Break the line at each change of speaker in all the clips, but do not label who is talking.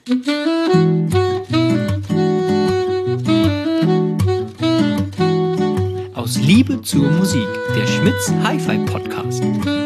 Aus Liebe zur Musik, der Schmitz Hi-Fi Podcast.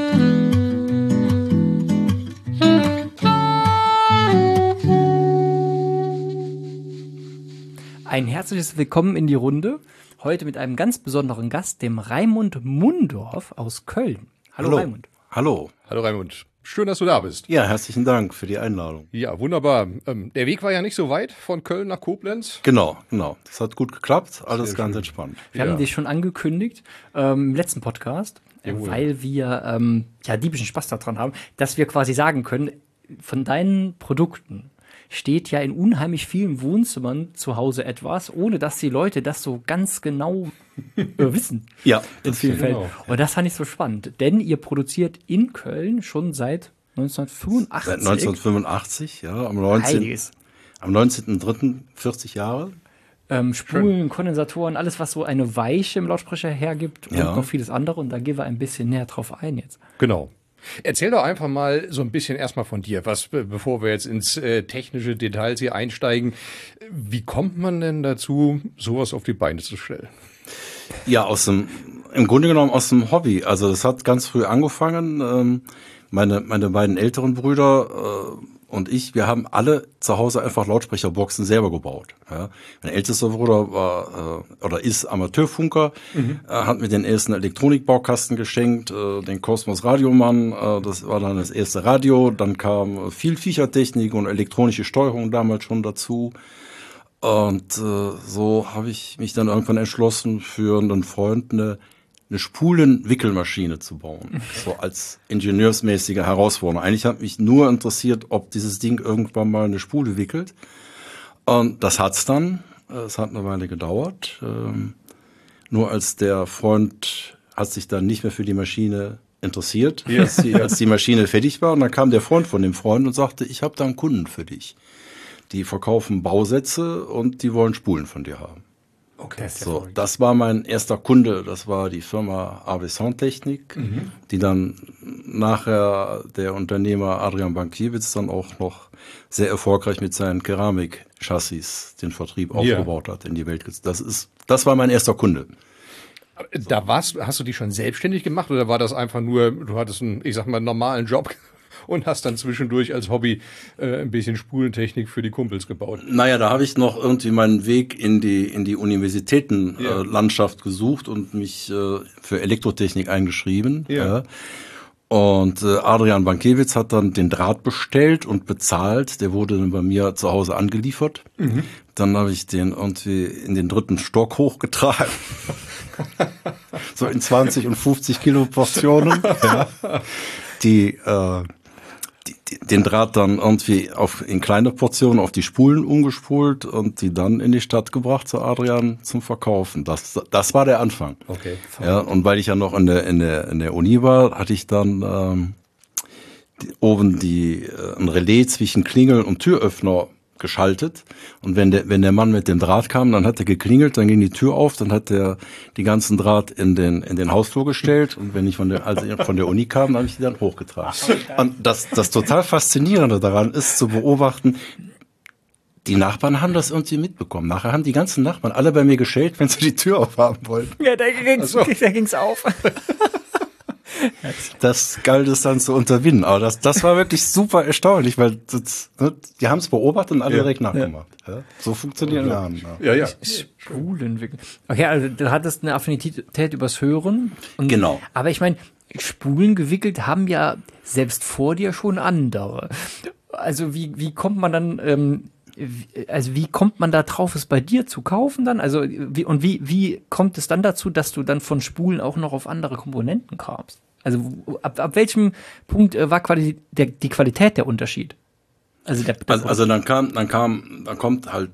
Ein herzliches Willkommen in die Runde. Heute mit einem ganz besonderen Gast, dem Raimund Mundorf aus Köln. Hallo Raimund.
Hallo.
Hallo Raimund. Schön, dass du da bist.
Ja, herzlichen Dank für die Einladung.
Ja, wunderbar. Der Weg war ja nicht so weit von Köln nach Koblenz.
Genau. Das hat gut geklappt. Alles ganz entspannt.
Wir haben dich schon angekündigt im letzten Podcast, weil wir diebischen Spaß daran haben, dass wir quasi sagen können, von deinen Produkten steht ja in unheimlich vielen Wohnzimmern zu Hause etwas, ohne dass die Leute das so ganz genau wissen.
Ja,
in vielen Fällen. Genau. Und das fand ich so spannend, denn ihr produziert in Köln schon seit 1985.
Seit 1985, ja, am 19.03. 40 Jahre.
Spulen, Kondensatoren, alles, was so eine Weiche im Lautsprecher hergibt und noch vieles andere. Und da gehen wir ein bisschen näher drauf ein jetzt.
Genau. Erzähl doch einfach mal so ein bisschen erstmal von dir, bevor wir jetzt ins technische Details hier einsteigen. Wie kommt man denn dazu, sowas auf die Beine zu stellen?
Ja, im Grunde genommen aus dem Hobby. Also das hat ganz früh angefangen. Meine beiden älteren Brüder und ich, wir haben alle zu Hause einfach Lautsprecherboxen selber gebaut. Ja. Mein ältester Bruder war ist Amateurfunker, hat mir den ersten Elektronikbaukasten geschenkt, den Kosmos Radiomann, das war dann das erste Radio. Dann kam viel Viechertechnik und elektronische Steuerung damals schon dazu. Und so habe ich mich dann irgendwann entschlossen, für einen Freund eine Spulenwickelmaschine zu bauen, so als ingenieursmäßige Herausforderung. Eigentlich hat mich nur interessiert, ob dieses Ding irgendwann mal eine Spule wickelt. Und das hat's dann. Es hat eine Weile gedauert. Nur als der Freund hat sich dann nicht mehr für die Maschine interessiert, als die Maschine fertig war. Und dann kam der Freund von dem Freund und sagte, ich habe da einen Kunden für dich. Die verkaufen Bausätze und die wollen Spulen von dir haben.
Okay,
so, das war mein erster Kunde, das war die Firma AW Soundtechnik, die dann nachher der Unternehmer Adrian Bankiewicz dann auch noch sehr erfolgreich mit seinen Keramik-Chassis den Vertrieb aufgebaut hat, in die Welt. Das war mein erster Kunde.
Hast du dich schon selbstständig gemacht oder war das einfach nur, du hattest einen, normalen Job und hast dann zwischendurch als Hobby ein bisschen Spulentechnik für die Kumpels gebaut?
Naja, da habe ich noch irgendwie meinen Weg in die Universitätenlandschaft gesucht und mich für Elektrotechnik eingeschrieben.
Ja.
Und Adrian Bankiewicz hat dann den Draht bestellt und bezahlt. Der wurde dann bei mir zu Hause angeliefert. Dann habe ich den irgendwie in den 3. Stock hochgetragen. So in 20 und 50 Kilo Portionen. Ja. Den Draht dann irgendwie in kleine Portionen auf die Spulen umgespult und die dann in die Stadt gebracht zu Adrian zum Verkaufen. Das war der Anfang.
Okay.
Ja, und weil ich ja noch in der Uni war, hatte ich dann oben ein Relais zwischen Klingel und Türöffner geschaltet. Und wenn der Mann mit dem Draht kam, dann hat er geklingelt, dann ging die Tür auf, dann hat er die ganzen Draht in den Hausflur gestellt. Und wenn ich von der Uni kam, dann habe ich die dann hochgetragen. Und das total Faszinierende daran ist zu beobachten, die Nachbarn haben das irgendwie mitbekommen. Nachher haben die ganzen Nachbarn alle bei mir geschellt, wenn sie die Tür aufhaben wollten.
Ja, da ging's auf.
Das galt es dann zu unterwinden. Aber das war wirklich super erstaunlich, weil die haben es beobachtet und alle direkt nachgemacht. Ja. So funktionieren Lernen.
Ja.
Spulenwickeln. Okay, also du hattest eine Affinität übers Hören.
Genau.
Aber ich meine, Spulen gewickelt haben ja selbst vor dir schon andere. Also wie kommt man dann... wie kommt man da drauf, es bei dir zu kaufen dann? Also wie kommt es dann dazu, dass du dann von Spulen auch noch auf andere Komponenten kamst? Also ab welchem Punkt war die Qualität der Unterschied? Also
dann kommt halt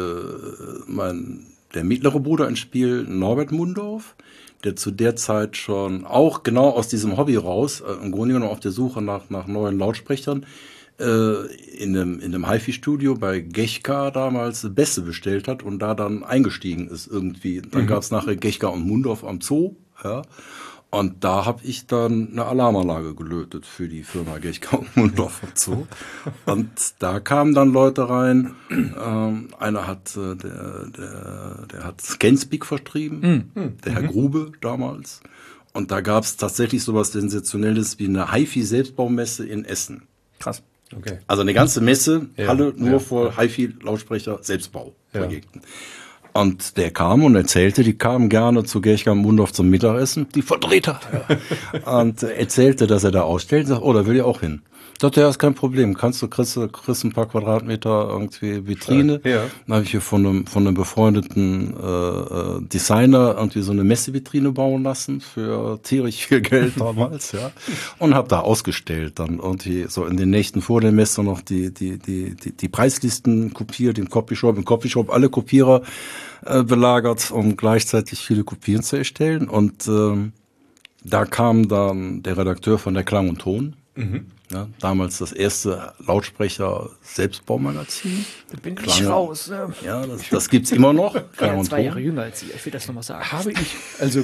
der mittlere Bruder ins Spiel, Norbert Mundorf, der zu der Zeit schon auch genau aus diesem Hobby raus, im Grunde genommen auf der Suche nach neuen Lautsprechern, in einem HiFi-Studio bei Gechka damals Bässe bestellt hat und da dann eingestiegen ist irgendwie. Dann gab's nachher Gechka und Mundorf am Zoo, ja. Und da habe ich dann eine Alarmanlage gelötet für die Firma Gechka und Mundorf und so. Und da kamen dann Leute rein. Einer hat, der hat Scanspeak vertrieben, der Herr Grube damals. Und da gab es tatsächlich sowas Sensationelles wie eine HiFi-Selbstbaumesse in Essen.
Krass.
Okay.
Also eine ganze Messe, Halle nur
ja,
vor HiFi-Lautsprecher, Selbstbauprojekten. Und der kam und erzählte, die kamen gerne zu Gechka und Mundorf zum Mittagessen, die Vertreter. Und erzählte, dass er da ausstellt. Sagt, oh, da will ich auch hin. Sagte, ja, ist kein Problem. Kriegst ein paar Quadratmeter irgendwie Vitrine.
Ja.
Dann habe ich hier von einem befreundeten Designer irgendwie so eine Messevitrine bauen lassen für tierisch viel Geld damals, ja. Und habe da ausgestellt. Dann irgendwie so in den Nächten vor der Messe noch die Preislisten kopiert, im Copyshop alle Kopierer belagert, um gleichzeitig viele Kopien zu erstellen. Und da kam dann der Redakteur von der Klang und Ton. Ja, damals das erste Lautsprecher-Selbstbaumagazin.
Da bin ich raus.
Ja, das gibt's immer noch.
Ja, 2 Jahre jünger als ich will das nochmal sagen.
Habe ich, also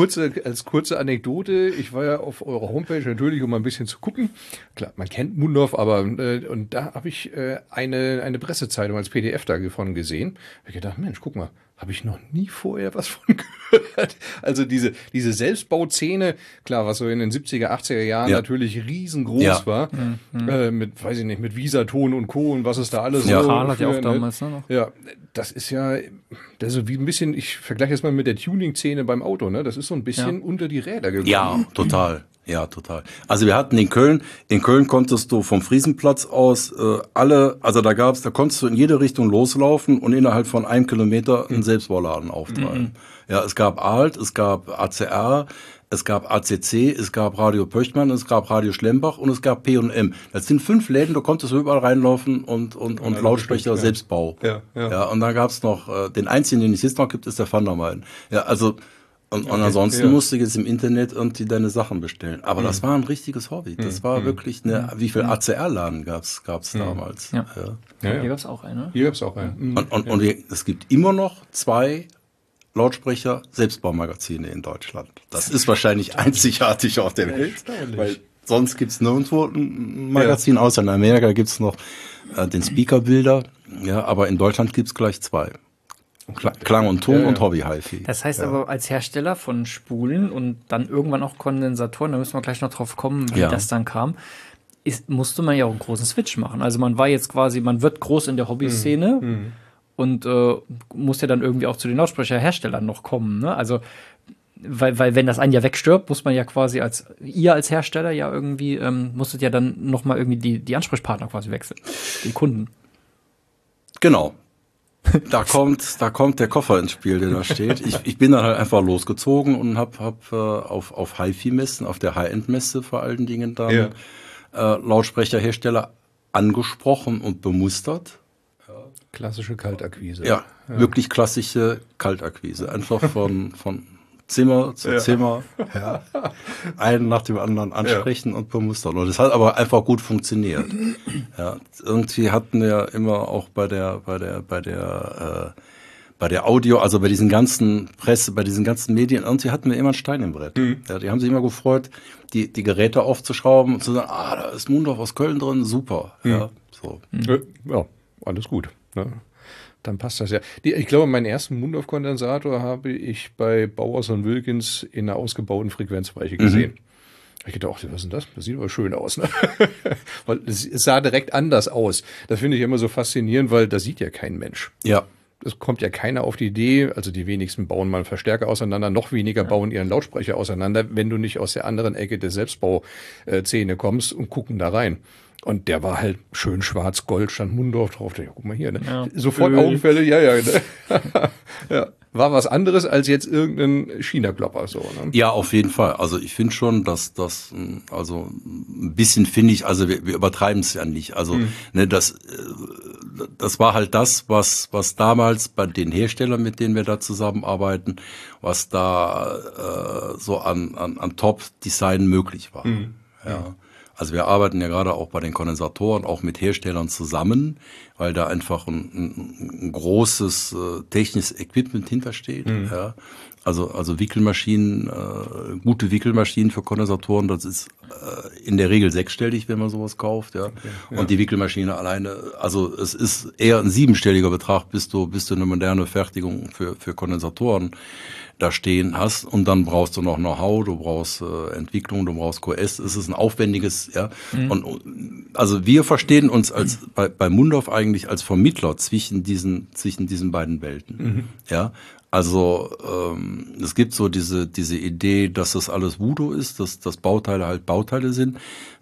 als kurze Anekdote, ich war ja auf eurer Homepage natürlich, um mal ein bisschen zu gucken. Klar, man kennt Mundorf, aber und da habe ich eine Pressezeitung als PDF davon gesehen. Ich gedacht, Mensch, guck mal, habe ich noch nie vorher was von gehört. Also diese Selbstbauszene, klar, was so in den 70er, 80er Jahren natürlich riesengroß war, mit, weiß ich nicht, mit Visaton und Co. und was es da alles
Ja,
so
Karl hat ja auch
für,
damals noch.
Ja, das ist ja, das ist wie ein bisschen, ich vergleiche jetzt mal mit der Tuning-Szene beim Auto, ne? Das ist so ein bisschen unter die Räder gekommen.
Ja, total. Ja, total. Also wir hatten in Köln konntest du vom Friesenplatz aus also da konntest du in jede Richtung loslaufen und innerhalb von 1 Kilometer einen Selbstbauladen auftreiben. Ja, es gab ALT, es gab ACR, es gab ACC, es gab Radio Pöchtmann, es gab Radio Schlembach und es gab P&M. Das sind 5 Läden, du konntest überall reinlaufen und Lautsprecher Selbstbau. Ja, und dann gab's noch, den einzigen, den es jetzt noch gibt, ist der Van der Meiden. Ja, also, und ansonsten musst du jetzt im Internet irgendwie deine Sachen bestellen. Aber das war ein richtiges Hobby. Das war wirklich wie viel ACR-Laden gab's damals.
Ja. Hier gab's auch einen.
Hier gab's auch einen.
Und es gibt immer noch 2 Lautsprecher Selbstbaumagazine in Deutschland. Das ist wahrscheinlich einzigartig auf der Welt, weil sonst gibt's nirgendwo ein Magazin, außer in Amerika gibt's noch den Speaker-Bilder, ja, aber in Deutschland gibt's gleich 2. Klang und Ton und Hobby-HiFi.
Das heißt aber als Hersteller von Spulen und dann irgendwann auch Kondensatoren, da müssen wir gleich noch drauf kommen, wie das dann kam, musste man ja auch einen großen Switch machen. Also man war jetzt quasi, man wird groß in der Hobbyszene und muss ja dann irgendwie auch zu den Lautsprecherherstellern noch kommen. Ne? Also weil wenn das ein Jahr wegstirbt, muss man ja quasi als Hersteller ja irgendwie, musstet ja dann nochmal irgendwie die Ansprechpartner quasi wechseln, die Kunden.
Genau. Da kommt der Koffer ins Spiel, der da steht. Ich bin dann halt einfach losgezogen und hab auf HiFi-Messen, auf der High-End-Messe vor allen Dingen dann Lautsprecherhersteller angesprochen und bemustert.
Klassische Kaltakquise.
Ja, wirklich klassische Kaltakquise. Einfach von Zimmer zu Zimmer, einen nach dem anderen ansprechen und bemustern. Und das hat aber einfach gut funktioniert. Ja, irgendwie hatten wir immer auch bei der Audio, also bei diesen ganzen Presse, bei diesen ganzen Medien, irgendwie hatten wir immer einen Stein im Brett. Ja, die haben sich immer gefreut, die Geräte aufzuschrauben und zu sagen, da ist Mundorf aus Köln drin, super. Ja, so.
Ja, alles gut. Ne? Dann passt das ja. Ich glaube, meinen ersten Mundorf-Kondensator habe ich bei Bauers und Wilkins in einer ausgebauten Frequenzweiche gesehen. Ich dachte, was ist denn das? Das sieht aber schön aus. Ne? Weil es sah direkt anders aus. Das finde ich immer so faszinierend, weil das sieht ja kein Mensch.
Ja.
Es kommt ja keiner auf die Idee, also die wenigsten bauen mal einen Verstärker auseinander, noch weniger bauen ihren Lautsprecher auseinander, wenn du nicht aus der anderen Ecke der Selbstbauszene kommst und gucken da rein. Und der war halt schön schwarz-gold, stand Mundorf drauf. Ja, guck mal hier, ne? Ja, sofort Augenfälle, Ne? Ja. War was anderes als jetzt irgendein China-Klopper, so, ne?
Ja, auf jeden Fall. Also ich finde schon, dass das, also ein bisschen finde ich, also wir übertreiben es ja nicht. Also, ne, das war halt das, was damals bei den Herstellern, mit denen wir da zusammenarbeiten, was da so an Top-Design möglich war. Ja. Also wir arbeiten ja gerade auch bei den Kondensatoren auch mit Herstellern zusammen, weil da einfach ein großes technisches Equipment hintersteht. Ja. Also Wickelmaschinen, gute Wickelmaschinen für Kondensatoren, das ist in der Regel sechsstellig, wenn man sowas kauft, ja. Okay, ja. Und die Wickelmaschine alleine, also es ist eher ein siebenstelliger Betrag, bis du eine moderne Fertigung für Kondensatoren da stehen hast, und dann brauchst du noch Know-how, du brauchst Entwicklung, du brauchst QS, es ist ein aufwendiges, ja. Und also wir verstehen uns als bei Mundorf eigentlich als Vermittler zwischen diesen beiden Welten, ja. Also es gibt so diese Idee, dass das alles Voodoo ist, dass Bauteile halt Bauteile sind.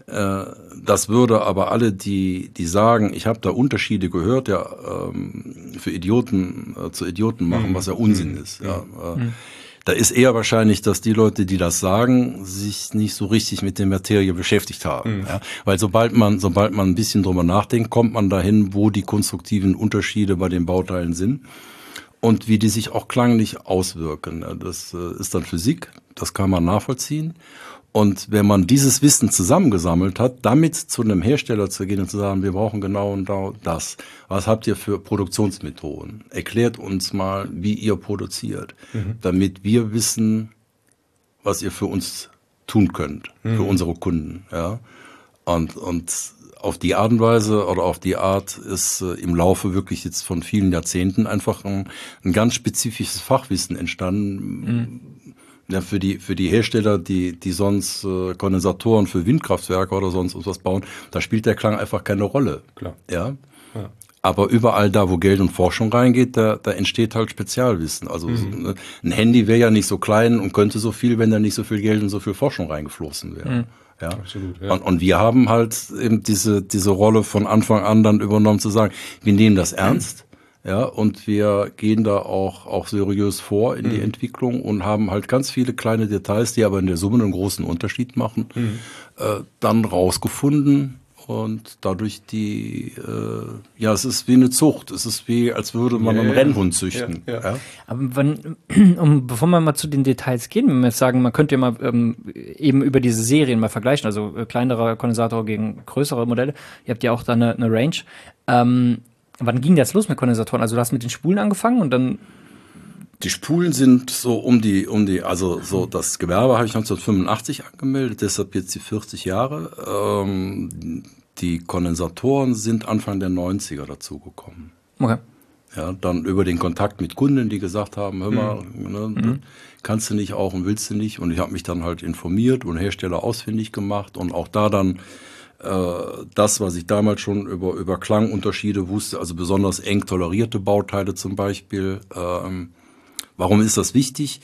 Das würde aber alle, die sagen, ich habe da Unterschiede gehört, ja, für Idioten zu Idioten machen, was ja Unsinn ist. Ja. Da ist eher wahrscheinlich, dass die Leute, die das sagen, sich nicht so richtig mit der Materie beschäftigt haben. Ja. Weil sobald man ein bisschen drüber nachdenkt, kommt man dahin, wo die konstruktiven Unterschiede bei den Bauteilen sind. Und wie die sich auch klanglich auswirken. Das ist dann Physik, das kann man nachvollziehen. Und wenn man dieses Wissen zusammengesammelt hat, damit zu einem Hersteller zu gehen und zu sagen, wir brauchen genau das. Was habt ihr für Produktionsmethoden? Erklärt uns mal, wie ihr produziert, damit wir wissen, was ihr für uns tun könnt, für unsere Kunden. Ja? Und auf die Art und Weise oder auf die Art ist im Laufe wirklich jetzt von vielen Jahrzehnten einfach ein ganz spezifisches Fachwissen entstanden. Ja, für die Hersteller, die sonst Kondensatoren für Windkraftwerke oder sonst was bauen, da spielt der Klang einfach keine Rolle.
Klar.
Ja. Aber überall da, wo Geld und Forschung reingeht, da entsteht halt Spezialwissen. Also ein Handy wäre ja nicht so klein und könnte so viel, wenn da nicht so viel Geld und so viel Forschung reingeflossen wäre. Ja.
Absolut, ja.
Und wir haben halt eben diese Rolle von Anfang an dann übernommen, zu sagen, wir nehmen das ernst, ja, und wir gehen da auch seriös vor in die Entwicklung und haben halt ganz viele kleine Details, die aber in der Summe einen großen Unterschied machen, dann rausgefunden. Und dadurch es ist wie eine Zucht. Es ist wie, als würde man einen Rennhund züchten. Ja.
Aber bevor wir mal zu den Details gehen, wenn wir jetzt sagen, man könnte ja mal eben über diese Serien mal vergleichen, also kleinerer Kondensator gegen größere Modelle. Ihr habt ja auch da eine Range. Wann ging das los mit Kondensatoren? Also du hast mit den Spulen angefangen und dann...
Die Spulen sind so also so das Gewerbe habe ich 1985 angemeldet, deshalb jetzt die 40 Jahre. Die Kondensatoren sind Anfang der 90er dazugekommen.
Okay.
Ja, dann über den Kontakt mit Kunden, die gesagt haben, hör mal, kannst du nicht auch und willst du nicht? Und ich habe mich dann halt informiert und Hersteller ausfindig gemacht und auch da dann das, was ich damals schon über Klangunterschiede wusste, also besonders eng tolerierte Bauteile zum Beispiel. Warum ist das wichtig?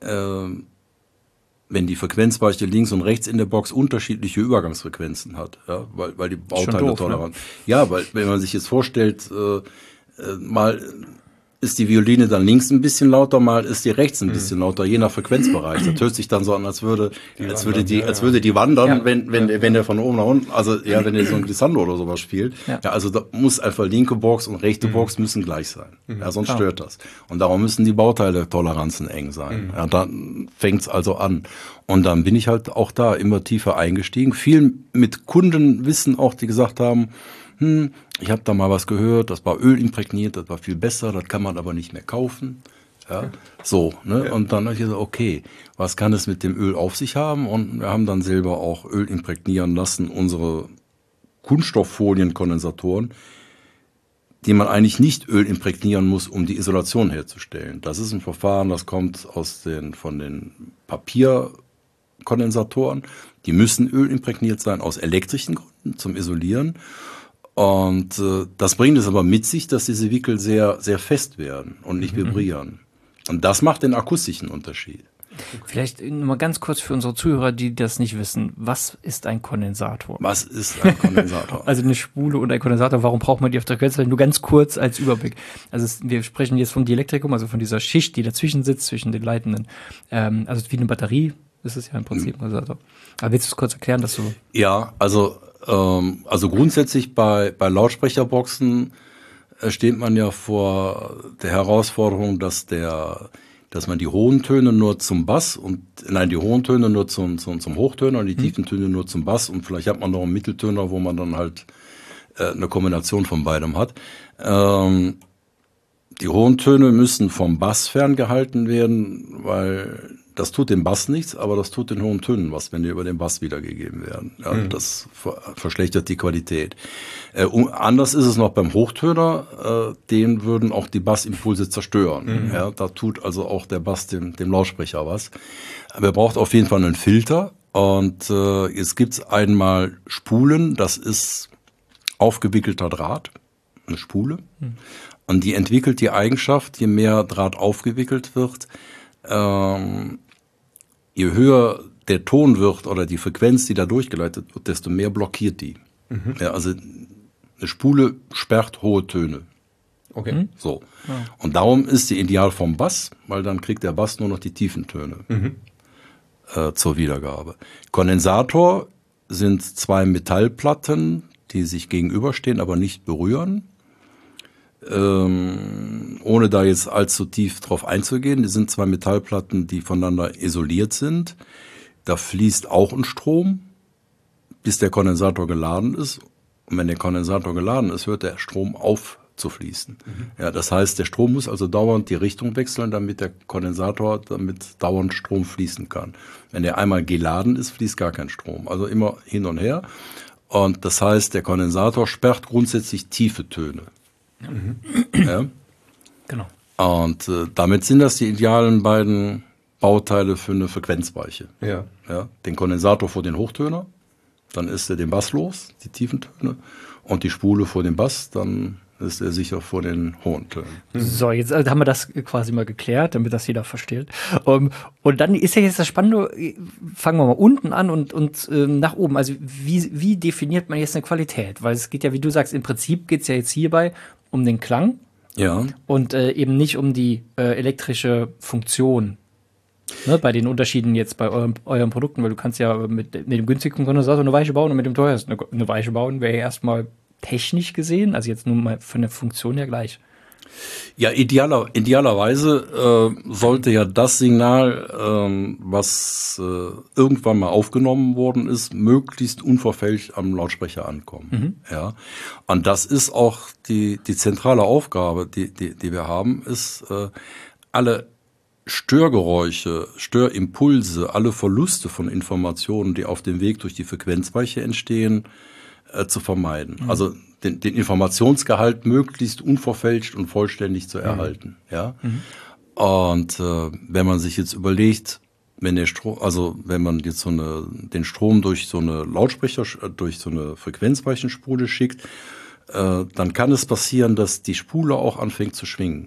Wenn die Frequenzbereiche links und rechts in der Box unterschiedliche Übergangsfrequenzen hat, ja, weil die Bauteile tolerant. Ne? Ja, weil wenn man sich jetzt vorstellt, mal ist die Violine dann links ein bisschen lauter, mal ist die rechts ein bisschen lauter, je nach Frequenzbereich. Das hört sich dann so an, als würde die wandern, wenn der von oben nach unten, also ja, wenn der so ein Glissando oder sowas spielt. Ja, also da muss einfach linke Box und rechte Box müssen gleich sein. Ja, sonst stört das. Und darum müssen die Bauteile-Toleranzen eng sein. Ja, dann fängt's also an. Und dann bin ich halt auch da immer tiefer eingestiegen. Viel mit Kundenwissen auch, die gesagt haben, ich habe da mal was gehört, das war ölimprägniert, das war viel besser, das kann man aber nicht mehr kaufen. Ja, so, ne? Ja. Und dann habe ich gesagt, okay, was kann es mit dem Öl auf sich haben? Und wir haben dann selber auch Öl imprägnieren lassen, unsere Kunststoffolienkondensatoren, die man eigentlich nicht Öl imprägnieren muss, um die Isolation herzustellen. Das ist ein Verfahren, das kommt von den Papierkondensatoren. Die müssen Öl imprägniert sein aus elektrischen Gründen zum Isolieren. Und das bringt es aber mit sich, dass diese Wickel sehr, sehr fest werden und nicht vibrieren. Und das macht den akustischen Unterschied.
Vielleicht mal ganz kurz für unsere Zuhörer, die das nicht wissen. Was ist ein Kondensator?
Was ist ein Kondensator?
Also eine Spule und ein Kondensator, warum braucht man die auf der Frequenz? Nur ganz kurz als Überblick. Also wir sprechen jetzt vom Dielektrikum, also von dieser Schicht, die dazwischen sitzt, zwischen den Leitenden. Also wie eine Batterie ist es ja im Prinzip ein Kondensator. Aber willst du es kurz erklären, dass du...
Ja, also grundsätzlich bei Lautsprecherboxen steht man ja vor der Herausforderung, dass man die hohen Töne nur zum Bass die hohen Töne nur zum Hochtöner und die tiefen Töne nur zum Bass und vielleicht hat man noch einen Mitteltöner, wo man dann halt eine Kombination von beidem hat. Die hohen Töne müssen vom Bass ferngehalten werden, weil das tut dem Bass nichts, aber das tut den hohen Tönen was, wenn die über den Bass wiedergegeben werden. Ja, das verschlechtert die Qualität. Anders ist es noch beim Hochtöner, den würden auch die Bassimpulse zerstören. Ja, da tut also auch der Bass dem Lautsprecher was. Aber er braucht auf jeden Fall einen Filter. Und jetzt gibt's einmal Spulen, das ist aufgewickelter Draht, eine Spule. Und die entwickelt die Eigenschaft, je mehr Draht aufgewickelt wird, je höher der Ton wird oder die Frequenz, die da durchgeleitet wird, desto mehr blockiert die. Ja, also eine Spule sperrt hohe Töne.
Okay.
So. Ja. Und darum ist sie ideal vom Bass, weil dann kriegt der Bass nur noch die tiefen Töne zur Wiedergabe. Kondensator sind zwei Metallplatten, die sich gegenüberstehen, aber nicht berühren. Ohne da jetzt allzu tief drauf einzugehen, die sind zwei Metallplatten, die voneinander isoliert sind. Da fließt auch ein Strom, bis der Kondensator geladen ist. Und wenn der Kondensator geladen ist, hört der Strom auf zu fließen. Ja, das heißt, der Strom muss also dauernd die Richtung wechseln, damit der Kondensator damit dauernd Strom fließen kann. Wenn der einmal geladen ist, fließt gar kein Strom. Also immer hin und her. Und das heißt, der Kondensator sperrt grundsätzlich tiefe Töne. Ja.
Genau.
Und damit sind das die idealen beiden Bauteile für eine Frequenzweiche.
Ja.
Ja, den Kondensator vor den Hochtöner, dann ist er den Bass los, die tiefen Töne, und die Spule vor dem Bass, dann ist er sicher vor den hohen Tönen.
So, jetzt haben wir das quasi mal geklärt, damit das jeder versteht. Und dann ist ja jetzt das Spannende, fangen wir mal unten an und nach oben. Also wie definiert man jetzt eine Qualität? Weil es geht ja, wie du sagst, im Prinzip geht es ja jetzt hierbei um den Klang.
Ja.
Und eben nicht um die elektrische Funktion. Ne, bei den Unterschieden jetzt bei euren Produkten, weil du kannst ja mit dem günstigen Kondensator eine Weiche bauen und mit dem teuersten eine Weiche bauen, wäre ja erstmal technisch gesehen, also jetzt nur mal von der Funktion her gleich.
Ja, idealerweise sollte ja das Signal, was irgendwann mal aufgenommen worden ist, möglichst unverfälscht am Lautsprecher ankommen. Ja, und das ist auch die zentrale Aufgabe, die wir haben, ist alle Störgeräusche, Störimpulse, alle Verluste von Informationen, die auf dem Weg durch die Frequenzweiche entstehen, zu vermeiden. Also den Informationsgehalt möglichst unverfälscht und vollständig zu erhalten. Ja. Und wenn man sich jetzt überlegt, wenn der Strom, also wenn man jetzt den Strom durch so eine Lautsprecher, durch so eine Frequenzweichenspule schickt, dann kann es passieren, dass die Spule auch anfängt zu schwingen.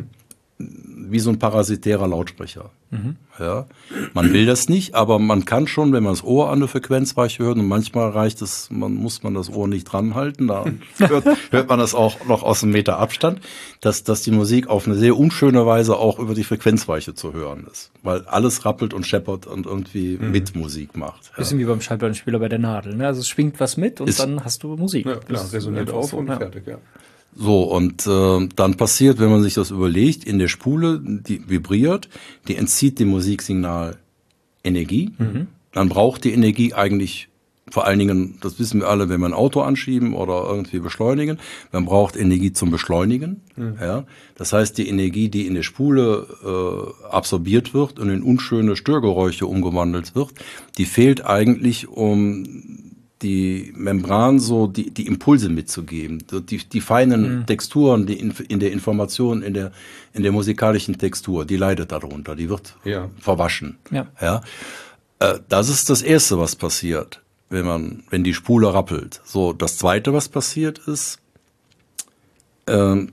Wie so ein parasitärer Lautsprecher. Ja. Man will das nicht, aber man kann schon, wenn man das Ohr an der Frequenzweiche hört, und manchmal reicht es, muss man das Ohr nicht dran halten, da hört man das auch noch aus einem Meter Abstand, dass die Musik auf eine sehr unschöne Weise auch über die Frequenzweiche zu hören ist. Weil alles rappelt und scheppert und irgendwie mit Musik macht. Ja.
Bisschen wie beim Schallplattenspieler bei der Nadel. Ne? Also es schwingt was mit und dann hast du Musik.
Ja, klar, resoniert auf und fertig, ja.
So, und dann passiert, wenn man sich das überlegt, in der Spule, die vibriert, die entzieht dem Musiksignal Energie. Dann braucht die Energie eigentlich vor allen Dingen, das wissen wir alle, wenn wir ein Auto anschieben oder irgendwie beschleunigen, man braucht Energie zum Beschleunigen. Ja. Das heißt, die Energie, die in der Spule absorbiert wird und in unschöne Störgeräusche umgewandelt wird, die fehlt eigentlich, um die Membran so die Impulse mitzugeben, die feinen Texturen, die in der Information, in der musikalischen Textur, die leidet darunter, die wird verwaschen. Ja. Das ist das Erste, was passiert, wenn die Spule rappelt. So, das Zweite, was passiert ist, wenn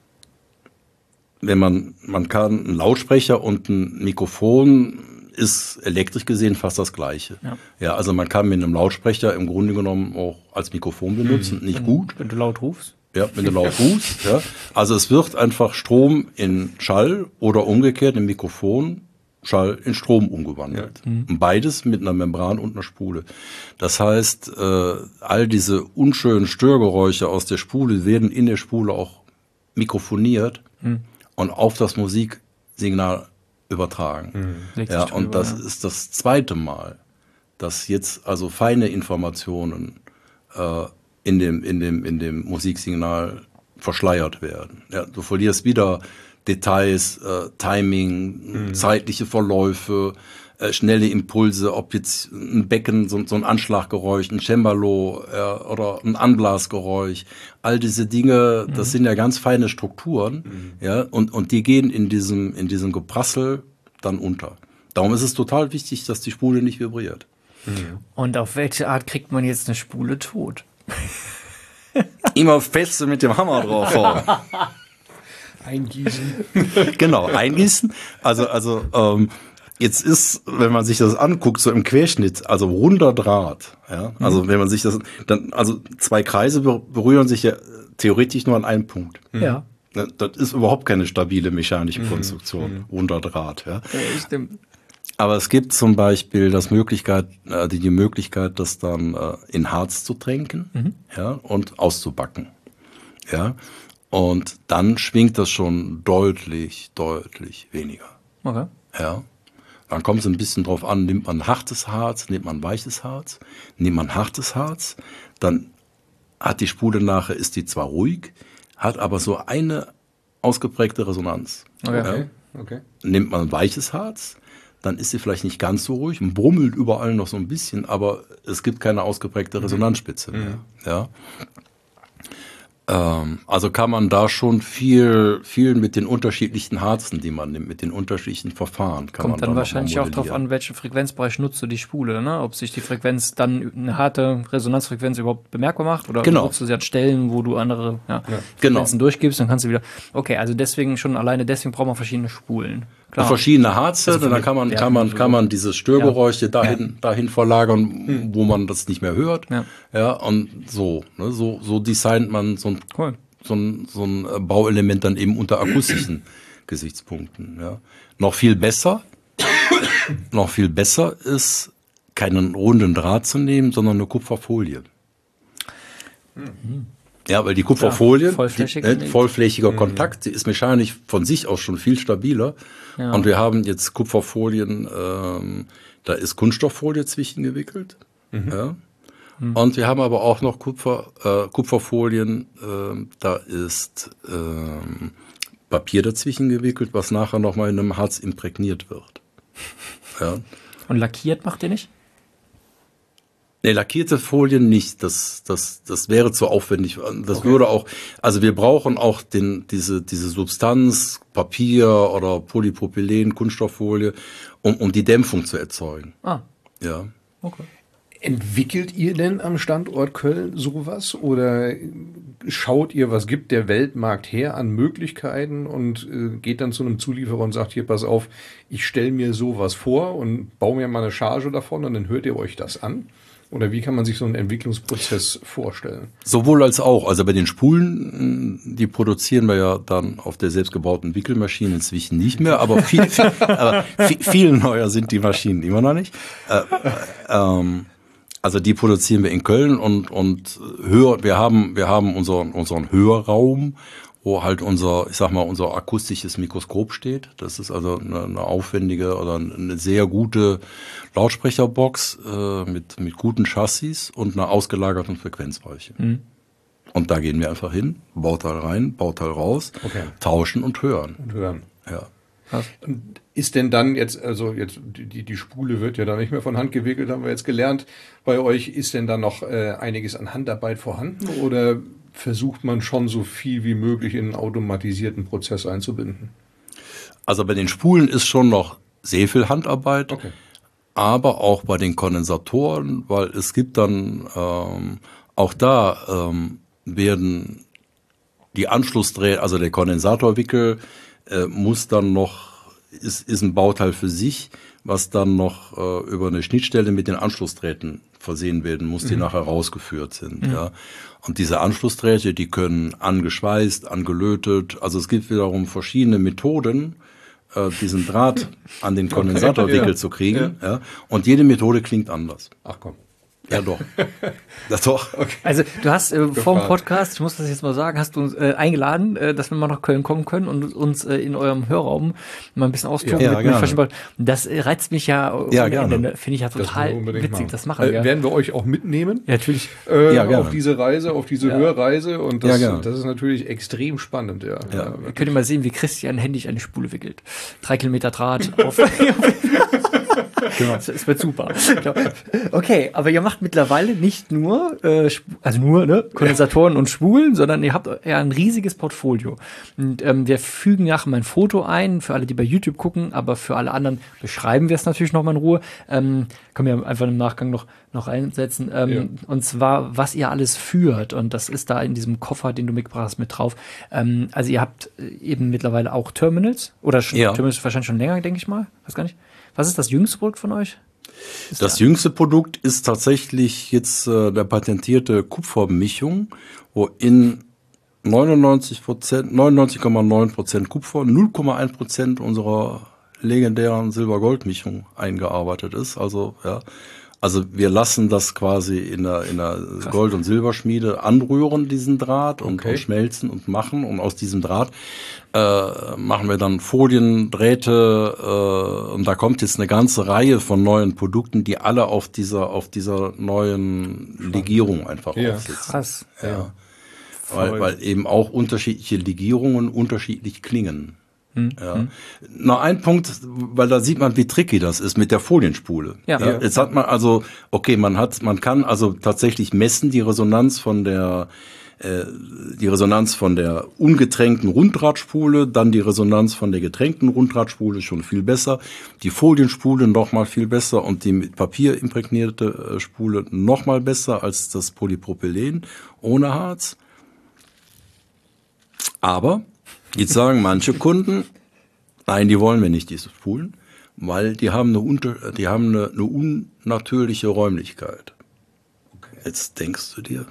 man kann einen Lautsprecher und ein Mikrofon ist elektrisch gesehen fast das Gleiche. Ja, also man kann mit einem Lautsprecher im Grunde genommen auch als Mikrofon benutzen, nicht gut.
Wenn du laut rufst.
Ja, wenn du laut rufst. Ja. Also es wird einfach Strom in Schall oder umgekehrt im Mikrofon Schall in Strom umgewandelt. Und beides mit einer Membran und einer Spule. Das heißt, all diese unschönen Störgeräusche aus der Spule werden in der Spule auch mikrofoniert und auf das Musiksignal übertragen. Ja, und das ist das zweite Mal, dass jetzt also feine Informationen in dem Musiksignal verschleiert werden. Ja, du verlierst wieder Details, Timing, zeitliche Verläufe, schnelle Impulse, ob jetzt ein Becken, so ein Anschlaggeräusch, ein Cembalo oder ein Anblasgeräusch. All diese Dinge, das sind ja ganz feine Strukturen, ja, und die gehen in diesem Geprassel dann unter. Darum ist es total wichtig, dass die Spule nicht vibriert.
Und auf welche Art kriegt man jetzt eine Spule tot?
Immer feste mit dem Hammer draufhauen.
Eingießen.
Genau, eingießen. Also jetzt ist, wenn man sich das anguckt, so im Querschnitt, also runder Draht, ja, also wenn man sich das, dann, also zwei Kreise berühren sich ja theoretisch nur an einem Punkt.
Ja.
Das ist überhaupt keine stabile mechanische Konstruktion, runder Draht, ja.
Ja, stimmt.
Aber es gibt zum Beispiel die Möglichkeit, das dann in Harz zu tränken, ja, und auszubacken, ja. Und dann schwingt das schon deutlich weniger.
Okay.
Ja. Dann kommt es ein bisschen drauf an, nimmt man hartes Harz, nimmt man weiches Harz. Nimmt man hartes Harz, dann hat die Spule nachher, ist die zwar ruhig, hat aber so eine ausgeprägte Resonanz.
Okay.
Ja.
Okay.
Nimmt man weiches Harz, dann ist sie vielleicht nicht ganz so ruhig, brummelt überall noch so ein bisschen, aber es gibt keine ausgeprägte Resonanzspitze mehr. Ja. Also kann man da schon viel mit den unterschiedlichen Harzen, die man nimmt, mit den unterschiedlichen Verfahren.
Kommt dann wahrscheinlich auch drauf an, welchen Frequenzbereich nutzt du die Spule, ne? Ob sich die Frequenz dann eine harte Resonanzfrequenz überhaupt bemerkbar macht oder nutzt du sie an Stellen, wo du andere Frequenzen durchgibst, dann kannst du wieder. Okay, also deswegen braucht man verschiedene Spulen. Klar.
Verschiedene Harze, also dann kann man diese Störgeräusche dahin verlagern, wo man das nicht mehr hört. Ja, und so designt man so ein Bauelement dann eben unter akustischen Gesichtspunkten. Ja. Noch viel besser ist, keinen runden Draht zu nehmen, sondern eine Kupferfolie. Ja, weil die Kupferfolie, vollflächiger Kontakt, die ist mechanisch von sich aus schon viel stabiler. Ja. Und wir haben jetzt Kupferfolien, da ist Kunststofffolie zwischengewickelt. Ja. Und wir haben aber auch noch Kupferfolien, da ist Papier dazwischen gewickelt, was nachher nochmal in einem Harz imprägniert wird. Ja.
Und lackiert macht ihr nicht?
Nee, lackierte Folien nicht. Das wäre zu aufwendig. Das würde auch, also wir brauchen auch diese Substanz, Papier oder Polypropylen, Kunststofffolie, um die Dämpfung zu erzeugen. Ah. Ja.
Okay. Entwickelt ihr denn am Standort Köln sowas oder schaut ihr, was gibt der Weltmarkt her an Möglichkeiten und geht dann zu einem Zulieferer und sagt, hier, pass auf, ich stelle mir sowas vor und baue mir mal eine Charge davon und dann hört ihr euch das an? Oder wie kann man sich so einen Entwicklungsprozess vorstellen? Sowohl als auch. Also bei den Spulen, die produzieren wir ja dann auf der selbstgebauten Wickelmaschine inzwischen nicht mehr, aber viel neuer sind die Maschinen immer noch nicht. Also die produzieren wir in Köln und wir haben unseren Hörraum, wo halt unser akustisches Mikroskop steht. Das ist also eine aufwendige oder eine sehr gute Lautsprecherbox mit guten Chassis und einer ausgelagerten Frequenzweiche. Und da gehen wir einfach hin, Bauteil rein, Bauteil raus, tauschen und hören. Ja. Und ist denn dann jetzt die Spule wird ja dann nicht mehr von Hand gewickelt, haben wir jetzt gelernt. Bei euch ist denn dann noch einiges an Handarbeit vorhanden oder versucht man schon so viel wie möglich in einen automatisierten Prozess einzubinden? Also bei den Spulen ist schon noch sehr viel Handarbeit, aber auch bei den Kondensatoren, weil es gibt dann auch da werden die Anschlussdrähte, also der Kondensatorwickel muss dann noch, ist ein Bauteil für sich, was dann noch über eine Schnittstelle mit den Anschlussdrähten versehen werden muss, die nachher rausgeführt sind. Ja. Und diese Anschlussdrähte, die können angeschweißt, angelötet, also es gibt wiederum verschiedene Methoden, diesen Draht an den Kondensatorwickel zu kriegen. Ja. Und jede Methode klingt anders. Ach komm.
Ja, doch. Das doch. Okay.
Also du hast vor dem Podcast, ich muss das jetzt mal sagen, hast du uns eingeladen, dass wir mal nach Köln kommen können und uns in eurem Hörraum mal ein bisschen austoben. Das reizt mich ja.
Gerne.
Finde ich ja total witzig, das machen wir.
Werden wir euch auch mitnehmen?
Ja, natürlich.
Auf diese Reise, auf diese Hörreise. Und das ist natürlich extrem spannend. Ja.
Könnt ihr mal sehen, wie Christian händisch eine Spule wickelt. 3 Kilometer Draht auf. Das wird super. Okay, aber ihr macht mittlerweile nicht nur, Kondensatoren und Spulen, sondern ihr habt ja ein riesiges Portfolio. Und wir fügen nachher mal ein Foto ein, für alle, die bei YouTube gucken, aber für alle anderen beschreiben wir es natürlich nochmal in Ruhe. Können wir einfach im Nachgang noch einsetzen. Und zwar, was ihr alles führt. Und das ist da in diesem Koffer, den du mitgebracht hast, mit drauf. Also ihr habt eben mittlerweile auch Terminals. Oder Terminals wahrscheinlich schon länger, denke ich mal. Weiß gar nicht. Was ist das jüngste Produkt von euch?
Das jüngste Produkt ist tatsächlich jetzt der patentierte Kupfermischung, wo in 99,9% Kupfer, 0,1% unserer legendären Silber-Gold-Mischung eingearbeitet ist. Also wir lassen das quasi in der Gold- und Silberschmiede anrühren, diesen Draht, und schmelzen und machen. Und aus diesem Draht machen wir dann Folien, Drähte, und da kommt jetzt eine ganze Reihe von neuen Produkten, die alle auf dieser neuen Legierung einfach aufsitzen.
Krass.
Ja. Weil eben auch unterschiedliche Legierungen unterschiedlich klingen. Ja. Noch ein Punkt, weil da sieht man, wie tricky das ist mit der Folienspule. Ja. Jetzt hat man man kann also tatsächlich messen die Resonanz von der ungetränkten Runddrahtspule, dann die Resonanz von der getränkten Runddrahtspule schon viel besser, die Folienspule noch mal viel besser und die mit Papier imprägnierte Spule noch mal besser als das Polypropylen ohne Harz. Aber jetzt sagen manche Kunden, nein, die wollen wir nicht, diese Spulen, weil die haben eine unnatürliche Räumlichkeit. Okay. Jetzt denkst du dir,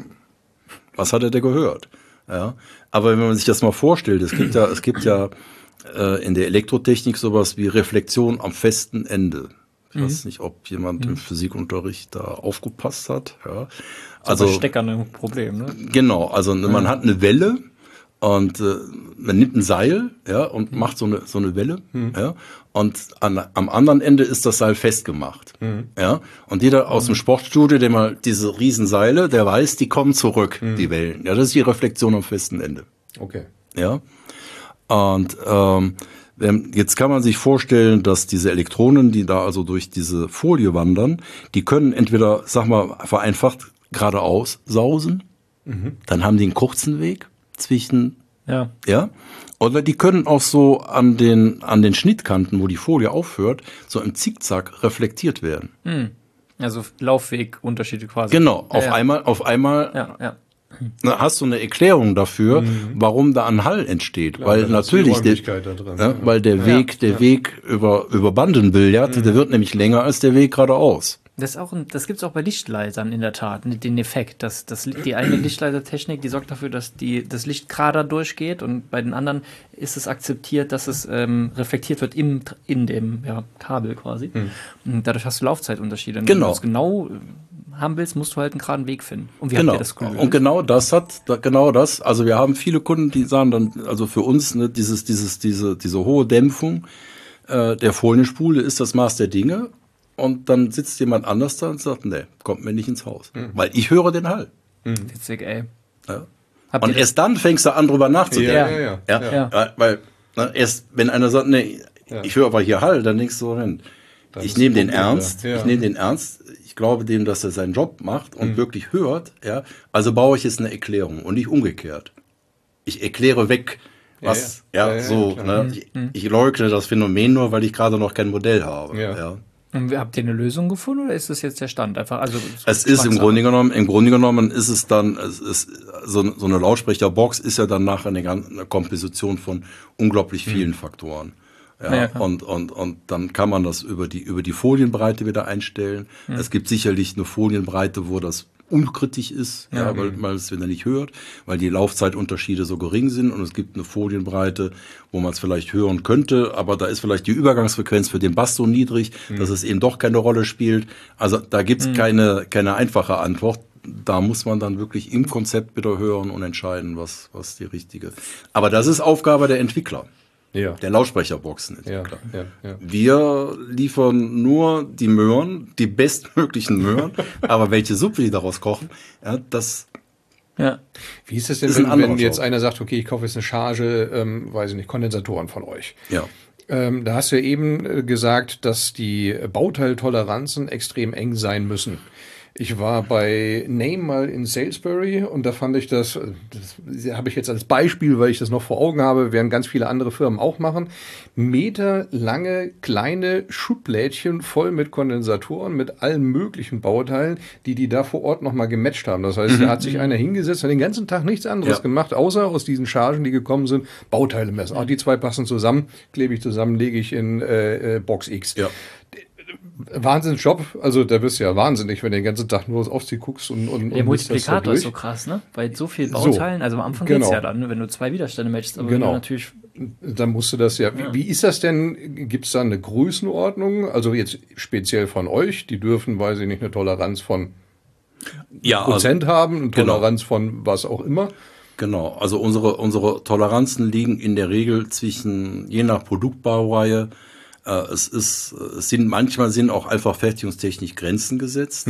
was hat er denn gehört? Ja, aber wenn man sich das mal vorstellt, es gibt ja in der Elektrotechnik sowas wie Reflexion am festen Ende. Ich weiß nicht, ob jemand im Physikunterricht da aufgepasst hat. Ja.
Also bei Steckern ein Problem, ne?
Genau, also man hat eine Welle. Und man nimmt ein Seil, und macht so eine Welle, und am anderen Ende ist das Seil festgemacht, Und jeder aus dem Sportstudio, der mal diese Riesenseile, der weiß, die kommen zurück, die Wellen. Ja, das ist die Reflexion am festen Ende.
Okay.
Ja. Und jetzt kann man sich vorstellen, dass diese Elektronen, die da also durch diese Folie wandern, die können entweder, vereinfacht geradeaus sausen, dann haben die einen kurzen Weg zwischen, oder die können auch so an den Schnittkanten, wo die Folie aufhört, so im Zickzack reflektiert werden.
Also Laufwegunterschiede quasi.
Genau, auf einmal hast du eine Erklärung dafür, warum da ein Hall entsteht. Klar, weil natürlich weil der Weg über Bandenbillard, der wird nämlich länger als der Weg geradeaus.
Das gibt's auch bei Lichtleitern in der Tat, den Effekt, dass die eine Lichtleitertechnik, die sorgt dafür, dass das Licht gerade durchgeht, und bei den anderen ist es akzeptiert, dass es reflektiert wird in dem Kabel quasi. Und dadurch hast du Laufzeitunterschiede. Und wenn du das genau haben willst, musst du halt einen geraden Weg finden. Und wie habt ihr das gelöst?
Und genau das, also wir haben viele Kunden, die sagen dann, also für uns, ne, diese hohe Dämpfung der Folienspule ist das Maß der Dinge. Und dann sitzt jemand anders da und sagt, nee, kommt mir nicht ins Haus. Weil ich höre den Hall.
Witzig, ey.
Ja. Und erst dann fängst du an, drüber nachzudenken. Weil erst, wenn einer sagt, nee, ich höre aber hier Hall, dann denkst du, ich nehme den ernst. Ich nehme den ernst. Ich glaube dem, dass er seinen Job macht und wirklich hört. Ja. Also baue ich jetzt eine Erklärung und nicht umgekehrt. Ich erkläre weg, was, Ich leugne das Phänomen nur, weil ich gerade noch kein Modell habe. Ja.
Und habt ihr eine Lösung gefunden, oder ist das jetzt der Stand?
Es ist im Grunde genommen ist es dann, so eine Lautsprecherbox ist ja dann nachher eine Komposition von unglaublich vielen Faktoren. Und dann kann man das über die Folienbreite wieder einstellen. Es gibt sicherlich eine Folienbreite, wo das unkritisch ist, weil man es wieder nicht hört, weil die Laufzeitunterschiede so gering sind und es gibt eine Folienbreite, wo man es vielleicht hören könnte, aber da ist vielleicht die Übergangsfrequenz für den Bass so niedrig, dass es eben doch keine Rolle spielt. Also da gibt es keine einfache Antwort. Da muss man dann wirklich im Konzept wieder hören und entscheiden, was die richtige. Aber das ist Aufgabe der Entwickler.
Ja.
Der Lautsprecherboxen.
Ja.
Wir liefern nur die Möhren, die bestmöglichen Möhren, aber welche Suppe die daraus kochen, das
Wie ist es denn, wenn jetzt einer sagt, okay, ich kaufe jetzt eine Charge, weiß ich nicht, Kondensatoren von euch?
Ja.
Da hast du ja eben gesagt, dass die Bauteiltoleranzen extrem eng sein müssen. Ich war bei Name mal in Salisbury und da fand ich das habe ich jetzt als Beispiel, weil ich das noch vor Augen habe, während ganz viele andere Firmen auch machen, meterlange kleine Schublädchen voll mit Kondensatoren, mit allen möglichen Bauteilen, die da vor Ort nochmal gematcht haben. Das heißt, da hat sich einer hingesetzt und den ganzen Tag nichts anderes gemacht, außer aus diesen Chargen, die gekommen sind, Bauteile messen. Die zwei passen zusammen, klebe ich zusammen, lege ich in Box X.
Ja.
Wahnsinnsjob, also da wirst du ja wahnsinnig, wenn du den ganzen Tag nur auf sie guckst und
der Multiplikator ist so krass, ne? Weil so viele Bauteilen, also am Anfang geht's ja dann, wenn du zwei Widerstände matchst, aber wenn du natürlich...
Dann musst du das Wie ist das denn? Gibt es da eine Größenordnung? Also jetzt speziell von euch, die dürfen, weiß ich nicht, eine Toleranz von Prozent haben, eine Toleranz von was auch immer.
Genau, also unsere Toleranzen liegen in der Regel je nach Produktbaureihe, manchmal sind auch einfach fertigungstechnisch Grenzen gesetzt.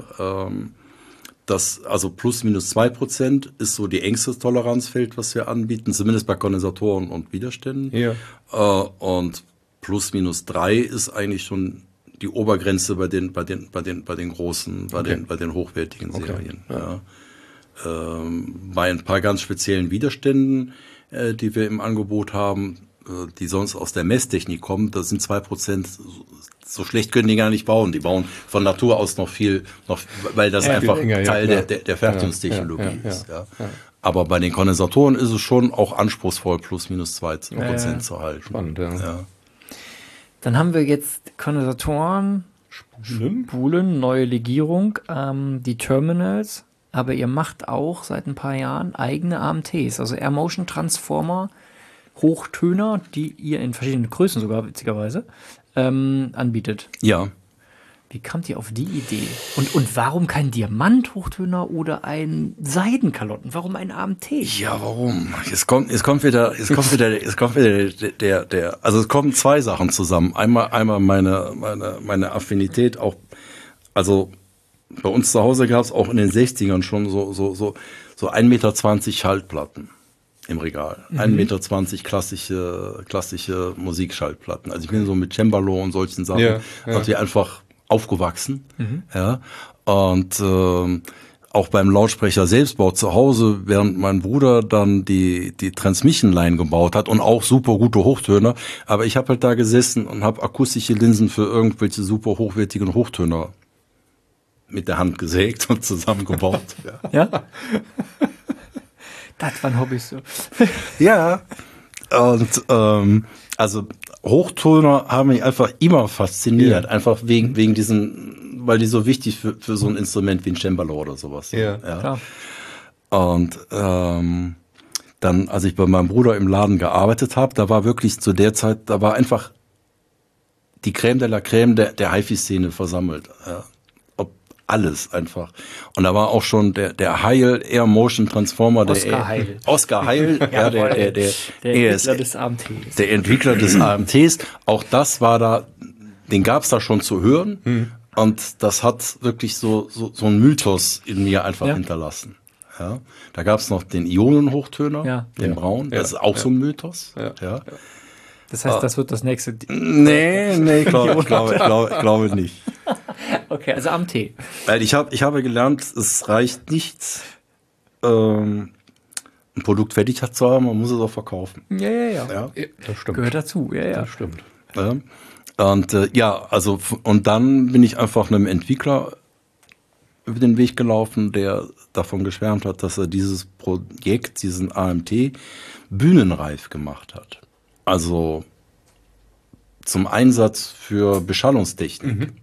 Also plus minus 2% ist so die engste Toleranzfeld, was wir anbieten, zumindest bei Kondensatoren und Widerständen.
Ja.
Und plus minus 3 ist eigentlich schon die Obergrenze bei den großen, bei den hochwertigen Serien. Ja. Bei ein paar ganz speziellen Widerständen, die wir im Angebot haben, die sonst aus der Messtechnik kommen, das sind 2%, so schlecht können die gar nicht bauen. Die bauen von Natur aus noch viel, weil das einfach Teil der Fertigungstechnologie ist. Ja. Aber bei den Kondensatoren ist es schon auch anspruchsvoll, plus minus 2% zu halten.
Spannend, ja.
Dann haben wir jetzt Kondensatoren, Spulen, neue Legierung, die Terminals, aber ihr macht auch seit ein paar Jahren eigene AMTs, also Air Motion Transformer, Hochtöner, die ihr in verschiedenen Größen sogar, witzigerweise, anbietet.
Ja.
Wie kamt ihr auf die Idee? Und warum kein Diamant-Hochtöner oder ein Seidenkalotten? Warum ein AMT?
Ja, warum? Es kommt wieder also es kommen zwei Sachen zusammen. Einmal meine Affinität auch, also bei uns zu Hause gab es auch in den 60ern schon so 1,20 Meter Schaltplatten im Regal. 1,20 Meter klassische Musikschallplatten. Also ich bin so mit Cembalo und solchen Sachen natürlich einfach aufgewachsen. Ja. Und auch beim Lautsprecher Selbstbau zu Hause, während mein Bruder dann die Transmission Line gebaut hat und auch super gute Hochtöner. Aber ich habe halt da gesessen und habe akustische Linsen für irgendwelche super hochwertigen Hochtöner mit der Hand gesägt und zusammengebaut.
Ja? Das waren Hobbys so.
Ja. Und also Hochtöner haben mich einfach immer fasziniert, einfach wegen diesen, weil die so wichtig für so ein Instrument wie ein Cembalo oder sowas sind.
Ja.
Klar.
Und dann, als ich bei meinem Bruder im Laden gearbeitet habe, da war wirklich zu der Zeit, da war einfach die Crème de la Crème der HiFi-Szene versammelt. Ja. Alles einfach. Und da war auch schon der Heil Air Motion Transformer, Oscar Heil, ja, der
Entwickler des AMTs.
Der Entwickler des AMTs. Auch das war da, den gab's da schon zu hören. Und das hat wirklich so ein Mythos in mir einfach hinterlassen. Ja. Da gab's noch den Ionenhochtöner, den Braun. Das ist auch so ein Mythos. Ja.
Das heißt, das wird das nächste.
Nee, ich glaube nicht.
Okay, also AMT.
Weil ich habe gelernt, es reicht nicht, ein Produkt fertig zu haben, man muss es auch verkaufen.
Ja.
Das stimmt.
Gehört dazu, ja.
Das stimmt.
Ja. Und und dann bin ich einfach einem Entwickler über den Weg gelaufen, der davon geschwärmt hat, dass er dieses Projekt, diesen AMT, bühnenreif gemacht hat. Also zum Einsatz für Beschallungstechnik.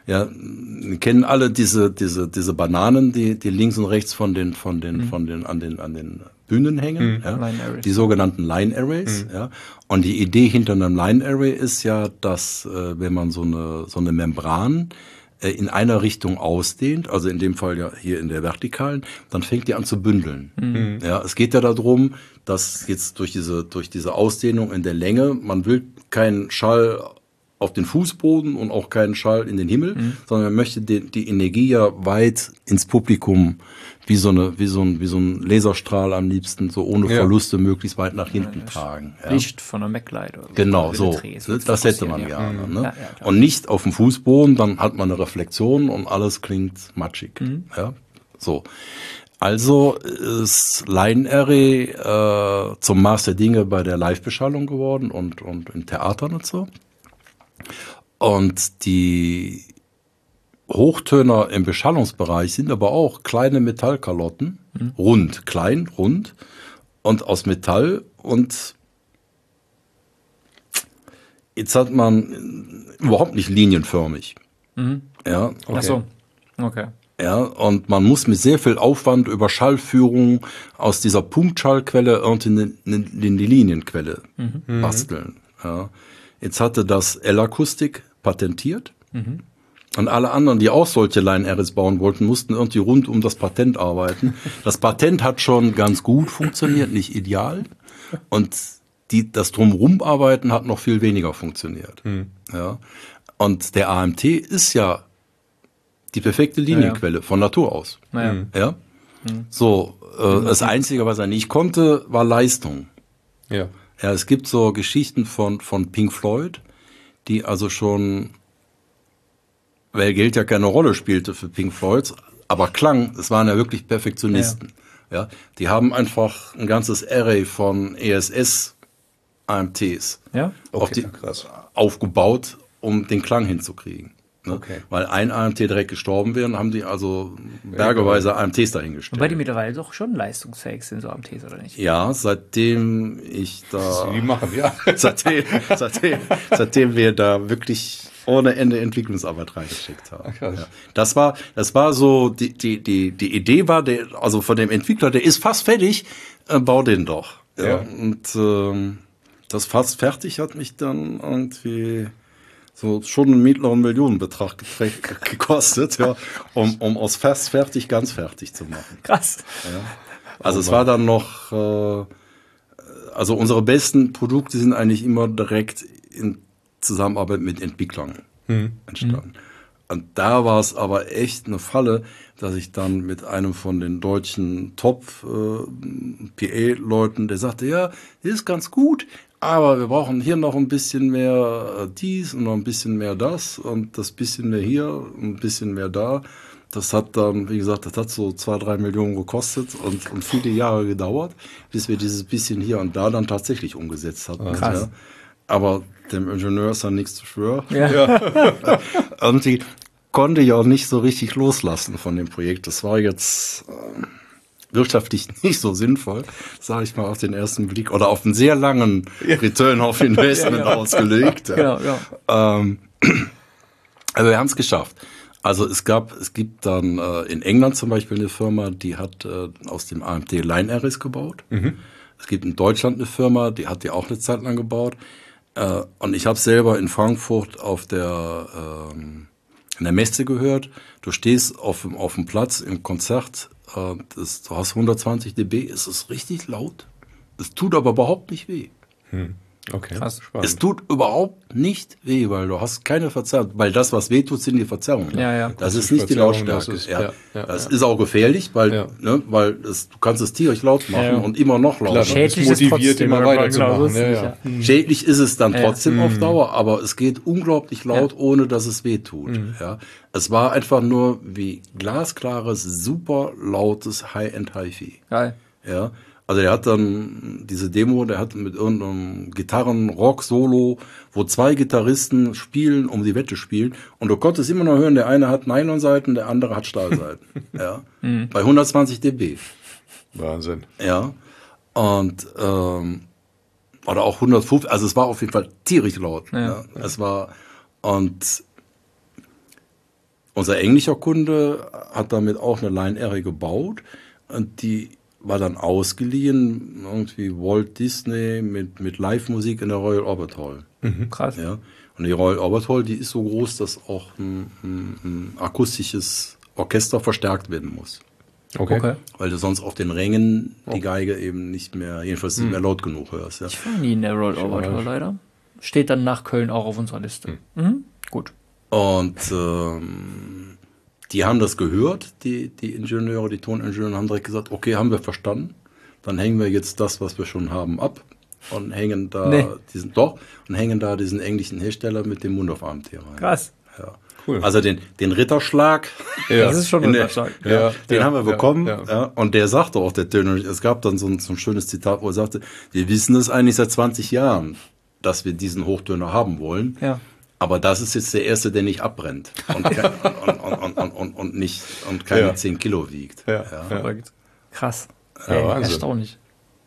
Ja, wir kennen alle diese Bananen, die links und rechts an den Bühnen hängen, ja,
Line Arrays.
die sogenannten Line Arrays, ja. Und die Idee hinter einem Line Array ist ja, dass wenn man so eine Membran in einer Richtung ausdehnt, also in dem Fall ja hier in der vertikalen, dann fängt die an zu bündeln. Ja, es geht ja darum, dass jetzt durch diese Ausdehnung in der Länge, man will keinen Schall auf den Fußboden und auch keinen Schall in den Himmel, sondern man möchte die Energie ja weit ins Publikum, wie so ein Laserstrahl am liebsten, so ohne Verluste möglichst weit nach hinten tragen. Ja.
Licht von einer MacLight oder so.
Genau, so.
Dreh,
Das hätte man gerne. Ne?
Ja,
und nicht auf dem Fußboden, dann hat man eine Reflexion und alles klingt matschig. Ja, so. Also ist Line Array zum Maß der Dinge bei der Live-Beschallung geworden und in Theatern und so. Und die Hochtöner im Beschallungsbereich sind aber auch kleine Metallkalotten, rund und aus Metall. Und jetzt hat man überhaupt nicht linienförmig. Ja,
Okay. Ach so, okay.
ja, und man muss mit sehr viel Aufwand über Schallführung aus dieser Punktschallquelle irgendwie in die Linienquelle basteln. Ja. Jetzt hatte das L-Akustik patentiert. Und alle anderen, die auch solche Line-Arrays bauen wollten, mussten irgendwie rund um das Patent arbeiten. Das Patent hat schon ganz gut funktioniert, nicht ideal. Und das Drumherum-Arbeiten hat noch viel weniger funktioniert. Ja. Und der AMT ist ja die perfekte Linienquelle von Natur aus. Ja. So, das Einzige, was er nicht konnte, war Leistung.
Ja.
Ja, es gibt so Geschichten von Pink Floyd, die also schon, weil Geld ja keine Rolle spielte für Pink Floyd, aber Klang, es waren ja wirklich Perfektionisten. Ja, die haben einfach ein ganzes Array von ESS AMTs
Krass.
aufgebaut, um den Klang hinzukriegen. Ne?
Okay.
Weil ein AMT direkt gestorben wäre, haben die also bergeweise AMTs dahingestellt.
Wobei die mittlerweile doch schon leistungsfähig sind, so am Tees, oder nicht?
Ja, seitdem ich da,
Die machen, ja.
seitdem wir da wirklich ohne Ende Entwicklungsarbeit reingeschickt haben.
Krass.
Ja. Das war so, die Idee war, also von dem Entwickler, der ist fast fertig, bau den doch. Ja. Und das fast fertig hat mich dann irgendwie so schon einen mittleren Millionenbetrag gekostet, ja, um aus fast fertig ganz fertig zu machen.
Krass.
Ja. Also es war dann noch, also unsere besten Produkte sind eigentlich immer direkt in Zusammenarbeit mit Entwicklern entstanden. Und da war es aber echt eine Falle, dass ich dann mit einem von den deutschen Top-PA-Leuten, der sagte, ja, das ist ganz gut, aber wir brauchen hier noch ein bisschen mehr dies und noch ein bisschen mehr das und das bisschen mehr hier und ein bisschen mehr da. Das hat dann, wie gesagt, das hat so 2-3 Millionen gekostet und viele Jahre gedauert, bis wir dieses bisschen hier und da dann tatsächlich umgesetzt hatten.
Krass.
Ja. Aber dem Ingenieur ist dann nichts zu schwören.
Ja.
Irgendwie konnte ich auch nicht so richtig loslassen von dem Projekt. Das war jetzt wirtschaftlich nicht so sinnvoll, sage ich mal auf den ersten Blick, oder auf einen sehr langen Return of Investment ausgelegt.
Genau, ja.
Also wir haben es geschafft. Also es gibt dann in England zum Beispiel eine Firma, die hat aus dem AMT Line Arrays gebaut. Es gibt in Deutschland eine Firma, die hat die auch eine Zeit lang gebaut. Und ich habe selber in Frankfurt in der Messe gehört. Du stehst auf dem Platz im Konzert, du hast 120 dB, es ist richtig laut. Es tut aber überhaupt nicht weh.
Okay.
Krass.
Spannend.
Es tut überhaupt nicht weh, weil du hast keine Verzerrung. Weil das, was weh tut, sind die Verzerrungen.
Ja, ja.
Das ist
die
nicht die
Verzerrung,
Lautstärke.
das ist-
ja.
ja,
Das ist auch gefährlich, weil, du kannst es tierisch laut machen
Ja.
und immer noch lauter.
Klar,
Schädlich
das
ist
motiviert,
trotzdem,
immer
aber
weiterzumachen.
genau, so ist
Ja,
es
ja.
nicht,
Schädlich ist es dann
Ja.
trotzdem auf Dauer, aber es geht unglaublich laut, ohne dass es weh tut. Ja. Es war einfach nur wie glasklares, super lautes High-End Hi-Fi.
Geil.
Ja. Also der hat dann diese Demo, der hat mit irgendeinem Gitarren-Rock-Solo, wo 2 Gitarristen spielen, um die Wette spielen. Und du konntest immer noch hören, der eine hat Nylonseiten, der andere hat Stahlseiten. Ja. Bei 120 dB.
Wahnsinn.
Ja. Und oder auch 150, also es war auf jeden Fall tierisch laut.
Ja.
Ja. Es war, und unser englischer Kunde hat damit auch eine Line R gebaut und die war dann ausgeliehen, irgendwie Walt Disney mit Live-Musik in der Royal Albert Hall.
Krass.
Ja. Und die Royal Albert Hall, die ist so groß, dass auch ein akustisches Orchester verstärkt werden muss.
Okay.
Weil du sonst auf den Rängen die Geige eben nicht mehr, jedenfalls nicht mehr laut genug hörst. Ja.
Ich war nie in der Royal Albert Hall leider. Steht dann nach Köln auch auf unserer Liste. Gut.
Und die haben das gehört, die Ingenieure, die Toningenieure haben direkt gesagt, okay, haben wir verstanden, dann hängen wir jetzt das, was wir schon haben, ab und hängen da diesen englischen Hersteller mit dem Mundorf-AMT rein.
Krass.
Ja.
Cool.
Also den Ritterschlag,
Das ist schon ein Ritterschlag.
den haben wir bekommen.
ja.
Ja. Und der sagte auch, der Töner, es gab dann so ein schönes Zitat, wo er sagte, wir wissen es eigentlich seit 20 Jahren, dass wir diesen Hochtöner haben wollen.
Ja.
Aber das ist jetzt der erste, der nicht abbrennt und keine 10 Kilo wiegt.
Ja.
Verrückt. Krass.
Ja,
Ey,
Wahnsinn.
erstaunlich.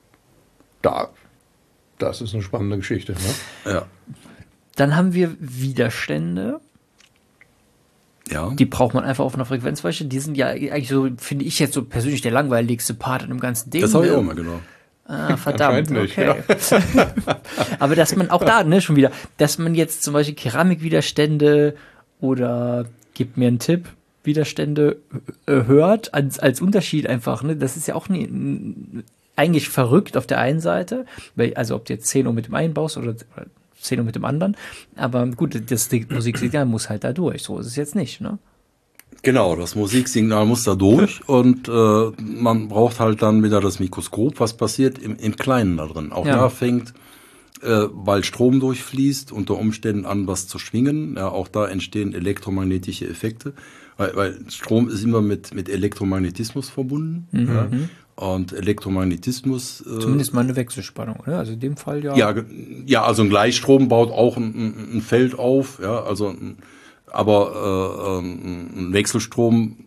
Das ist eine spannende Geschichte. Ne?
Ja.
Dann haben wir Widerstände.
Ja.
Die braucht man einfach auf einer Frequenzfläche. Die sind ja eigentlich so, finde ich jetzt so persönlich der langweiligste Part an dem ganzen Ding.
Das habe ich auch mal genommen.
Ah, verdammt,
Anscheinend nicht,
okay. Aber dass man auch da, ne, schon wieder, dass man jetzt zum Beispiel Keramikwiderstände oder, gib mir einen Tipp, Widerstände hört, als Unterschied einfach, ne, das ist ja auch eigentlich verrückt auf der einen Seite, weil, also ob du jetzt 10 Uhr mit dem einen baust oder 10 Uhr mit dem anderen, aber gut, das Musiksignal muss halt da durch, so ist es jetzt nicht, ne?
Genau, das Musiksignal muss da durch und man braucht halt dann wieder das Mikroskop. Was passiert im Kleinen da drin? Auch da fängt, weil Strom durchfließt, unter Umständen an, was zu schwingen. Ja, auch da entstehen elektromagnetische Effekte, weil Strom ist immer mit Elektromagnetismus verbunden. Ja, und Elektromagnetismus...
Zumindest mal eine Wechselspannung, oder? Also in dem Fall ja.
Ja, also ein Gleichstrom baut auch ein Feld auf, ja, also aber ein Wechselstrom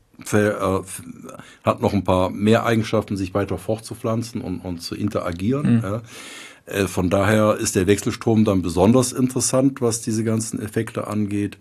hat noch ein paar mehr Eigenschaften, sich weiter fortzupflanzen und zu interagieren. Ja. Von daher ist der Wechselstrom dann besonders interessant, was diese ganzen Effekte angeht.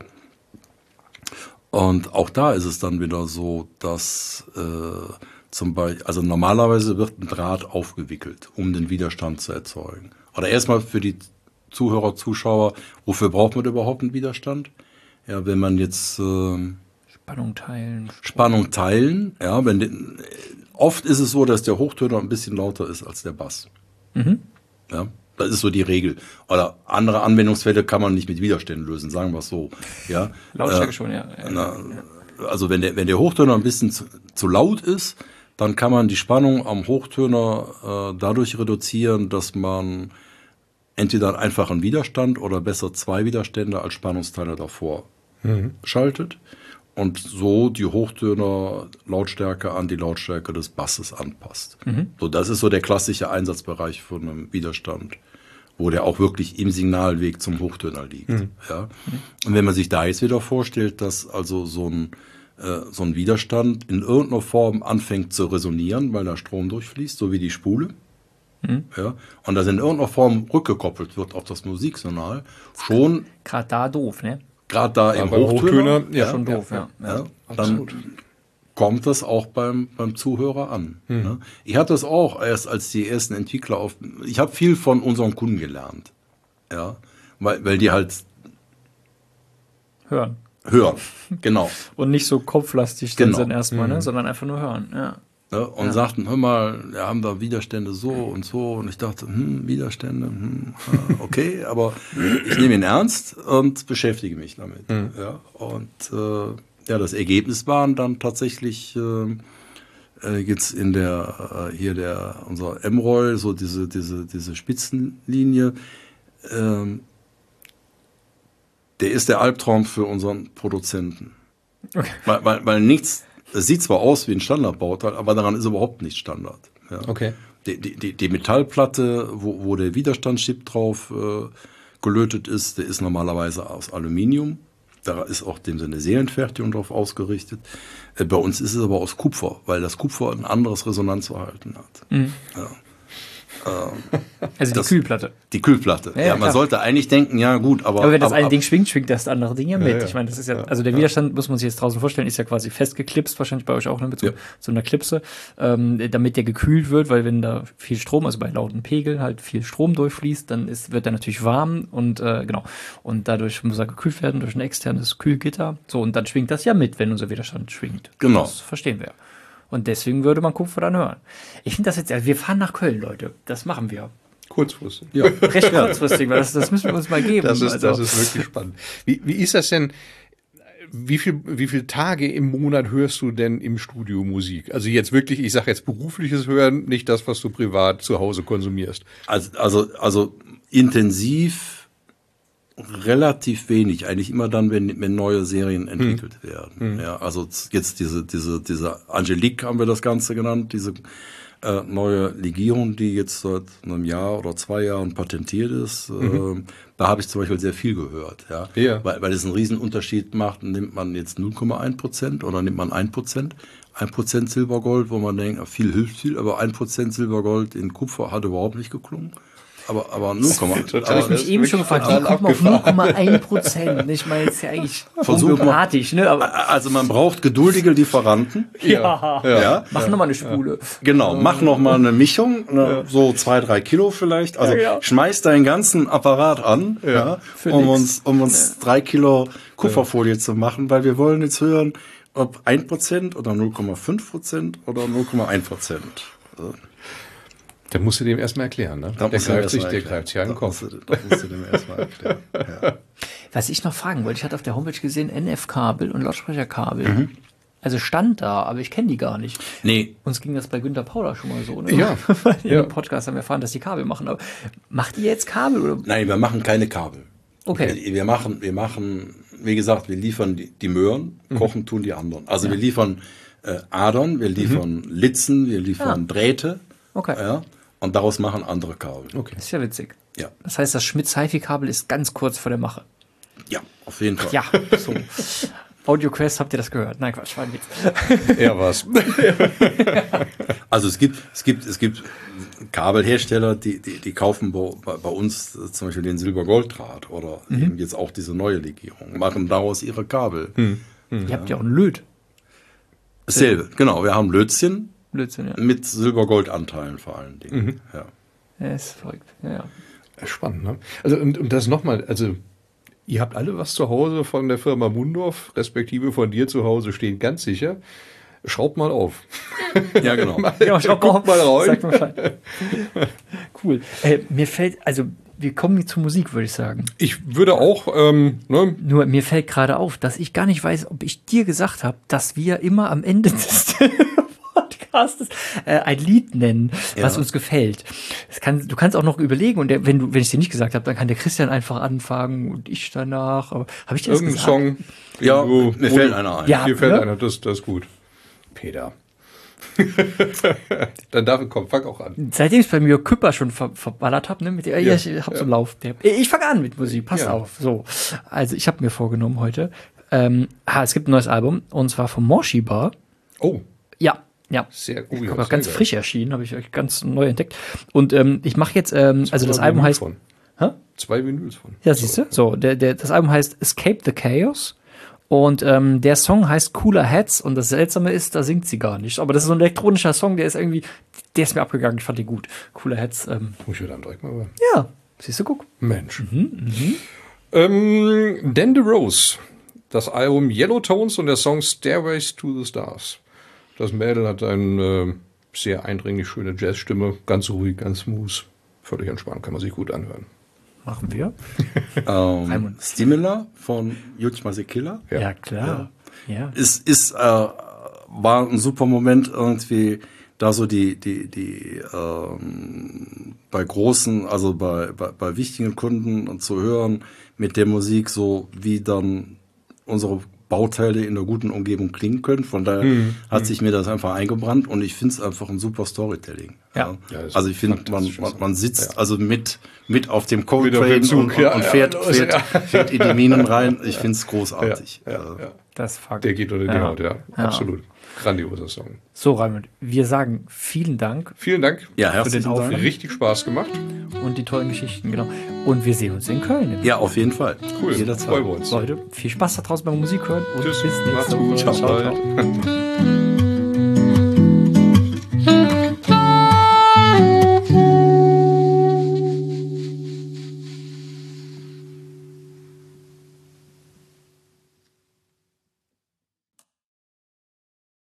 Und auch da ist es dann wieder so, dass zum Beispiel, also normalerweise wird ein Draht aufgewickelt, um den Widerstand zu erzeugen. Oder erstmal für die Zuhörer, Zuschauer, wofür braucht man überhaupt einen Widerstand? Ja, wenn man jetzt
Spannung teilen.
ja, oft ist es so, dass der Hochtöner ein bisschen lauter ist als der Bass. Ja, das ist so die Regel. Oder andere Anwendungsfälle kann man nicht mit Widerständen lösen, sagen wir es so. Ja,
Lautstärke schon, ja.
Also wenn der Hochtöner ein bisschen zu laut ist, dann kann man die Spannung am Hochtöner dadurch reduzieren, dass man entweder einen einfachen Widerstand oder besser 2 Widerstände als Spannungsteile davor schaltet und so die Hochtöner Lautstärke an die Lautstärke des Basses anpasst. So, das ist so der klassische Einsatzbereich von einem Widerstand, wo der auch wirklich im Signalweg zum Hochtöner liegt. Ja? Und wenn man sich da jetzt wieder vorstellt, dass also so ein Widerstand in irgendeiner Form anfängt zu resonieren, weil da Strom durchfließt, so wie die Spule, ja, und das in irgendeiner Form rückgekoppelt wird auf das Musiksignal, schon
Gerade da doof, ne?
gerade da im
beim
Hochtöner,
ja,
Schon doof, ja.
dann kommt das auch beim Zuhörer an. Ne? Ich hatte das auch erst als die ersten Entwickler ich habe viel von unseren Kunden gelernt, ja, weil die halt
Hören.
genau.
Und nicht so kopflastig sind erstmal, ne? Sondern einfach nur hören, ja.
Ja, und sagten, hör mal, wir haben da Widerstände so und so. Und ich dachte, Widerstände, okay, aber ich nehme ihn ernst und beschäftige mich damit. Ja, und das Ergebnis waren dann tatsächlich jetzt in unser M-Roll, so diese Spitzenlinie, der ist der Albtraum für unseren Produzenten. Okay. Weil nichts. Es sieht zwar aus wie ein Standardbauteil, aber daran ist überhaupt nicht Standard. Ja.
Okay.
Die Metallplatte, wo der Widerstandschip drauf gelötet ist, der ist normalerweise aus Aluminium. Da ist auch dem Sinne Serienfertigung drauf ausgerichtet. Bei uns ist es aber aus Kupfer, weil das Kupfer ein anderes Resonanzverhalten hat. Ja.
Also die Kühlplatte.
Die Kühlplatte.
Ja,
Ja, man
klar.
sollte eigentlich denken, ja gut,
Aber wenn das eine Ding schwingt, schwingt das andere Ding ja mit.
ja.
Ich meine, das ist ja, also der Widerstand, muss man sich jetzt draußen vorstellen, ist ja quasi festgeklipst, wahrscheinlich bei euch auch, ne, mit so einer Klipse, damit der gekühlt wird, weil wenn da viel Strom, also bei lauten Pegel halt viel Strom durchfließt, dann wird er natürlich warm und genau. Und dadurch muss er gekühlt werden durch ein externes Kühlgitter. So, und dann schwingt das ja mit, wenn unser Widerstand schwingt.
Genau.
Das verstehen wir. Und deswegen würde man Kupfer dann hören. Ich finde das jetzt, also wir fahren nach Köln, Leute. Das machen wir.
Kurzfristig.
Ja.
Recht kurzfristig, weil das müssen wir uns mal geben.
Das ist
Also,
wirklich spannend. Wie ist das denn? Wie viel Tage im Monat hörst du denn im Studio Musik? Also jetzt wirklich, ich sage jetzt berufliches Hören, nicht das, was du privat zu Hause konsumierst.
Also intensiv relativ wenig, eigentlich immer dann, wenn neue Serien entwickelt werden. Ja, also jetzt diese Angelique haben wir das Ganze genannt, diese neue Legierung, die jetzt seit einem Jahr oder 2 Jahren patentiert ist. Da habe ich zum Beispiel sehr viel gehört,
Ja.
Weil es einen riesen Unterschied macht. Nimmt man jetzt 0,1% oder nimmt man 1%? 1% Silbergold, wo man denkt, viel hilft viel, aber 1% Silbergold in Kupfer hat überhaupt nicht geklungen. Aber 0,1.
habe ich mich eben schon gefragt, wie kommt man auf 0,1%? Ich meine, das ist ja eigentlich bürokratisch, ne? Aber
Also man braucht geduldige Lieferanten.
ja. Mach nochmal eine Spule.
Genau, mach noch mal eine Mischung, so 2-3 Kilo vielleicht. Also
Ja.
schmeiß deinen ganzen Apparat an, um uns 3 Kilo Kupferfolie zu machen, weil wir wollen jetzt hören, ob 1% oder 0,5% oder 0,1%.
Da musst du dem erstmal erklären, ne? Der greift sich ja in den Kopf.
Das musst du dem erstmal erklären. Ja.
Was ich noch fragen wollte, ich hatte auf der Homepage gesehen, NF-Kabel und Lautsprecherkabel. Also stand da, aber ich kenne die gar nicht.
Nee,
Uns ging das bei Günter Paula schon mal so, ne?
Ja.
In dem Podcast haben wir erfahren, dass die Kabel machen. Aber macht ihr jetzt Kabel? Oder?
nein, wir machen keine Kabel.
Okay.
Wir machen, wie gesagt, wir liefern die Möhren, kochen tun die anderen. Also wir liefern Adern, wir liefern Litzen, wir liefern Drähte.
Okay.
Ja, und daraus machen andere Kabel.
Okay.
Das ist ja witzig.
Ja.
Das heißt, das Schmitz-HiFi-Kabel ist ganz kurz vor der Mache.
Ja, auf jeden Fall.
Ja, so. AudioQuest, habt ihr das gehört? Nein, Quatsch, war ein Witz.
Ja, was?
Also es gibt Kabelhersteller, die kaufen bei uns zum Beispiel den Silber-Gold-Draht oder eben jetzt auch diese neue Legierung, machen daraus ihre Kabel.
Ihr habt ja auch einen Löt.
Dasselbe, genau. Wir haben Lötzinn
Blödsinn, ja.
mit Silber-Gold-Anteilen vor allen Dingen. Ja.
Ja, ist verrückt. Ja.
Spannend, ne? Also, und das nochmal, also, ihr habt alle was zu Hause von der Firma Mundorf, respektive von dir zu Hause stehen, ganz sicher. Schraubt mal auf.
Ja, genau.
Ja, schau
Guck mal rein.
Sag mal Bescheid. Cool. Mir fällt, also wir kommen zur Musik, würde ich sagen.
Ich würde auch, ne?
Nur mir fällt gerade auf, dass ich gar nicht weiß, ob ich dir gesagt habe, dass wir immer am Ende des Podcastes ein Lied nennen, was uns gefällt. Du kannst auch noch überlegen und wenn ich dir nicht gesagt habe, dann kann der Christian einfach anfangen und ich danach. Aber habe ich dir das
Irgendein
gesagt?
Song.
Ja,
irgendwo,
mir fällt einer ein.
Ja,
Mir fällt
ne?
einer, das ist gut. Peter. Dann fang auch an.
Seitdem ich bei mir Küpper schon verballert habe, ne, mit der, ich hab so einen Lauf. Ich fange an mit Musik, pass auf. So, also ich habe mir vorgenommen heute, es gibt ein neues Album und zwar von Morshiba.
Oh,
Ja.
sehr
Ich
gut.
glaube, auch ganz frisch erschienen, habe ich euch ganz neu entdeckt. Und ich mache jetzt, also das Album heißt. Hä?
2 Vinyls von.
Ja, siehst du? So, das Album heißt Escape the Chaos. Und der Song heißt Cooler Heads und das Seltsame ist, da singt sie gar nicht. Aber das ist so ein elektronischer Song, der ist mir abgegangen, ich fand den gut. Cooler Heads.
Muss ich dann direkt mal hören.
Ja, siehst du, guck.
Mensch. Dan DeRose. Das Album Yellow Tones und der Song Stairways to the Stars. Das Mädel hat eine sehr eindringlich schöne Jazzstimme, ganz ruhig, ganz smooth, völlig entspannt, kann man sich gut anhören.
Machen wir.
Stimula von Yuji Masekila.
Ja, klar. Ja.
War ein super Moment irgendwie, da so bei großen, also bei wichtigen Kunden zu hören mit der Musik, so wie dann unsere Bauteile in einer guten Umgebung klingen können. Von daher hat sich mir das einfach eingebrannt und ich finde es einfach ein super Storytelling.
Ja.
Also ich finde, man sitzt also mit auf dem Cold
Mit auf
Train
dem Zug,
und fährt in die Minen rein. Ich finde es großartig.
Das Fakt.
Der geht unter die Haut, ja. Absolut. Grandioser Song.
So, Raimund, wir sagen vielen Dank
Vielen Dank.
Ja,
für
herzlichen
den Aufruf
Dank.
Richtig Spaß gemacht.
und die tollen Geschichten, genau. Und wir sehen uns in Köln.
Ja, auf jeden Fall.
Cool.
Jederzeit.
Freuen wir uns.
Leute, viel Spaß da draußen beim Musik hören und
Tschüss.
bis
Macht's
nächste
gut.
Woche.
Ciao.
Ciao, ciao.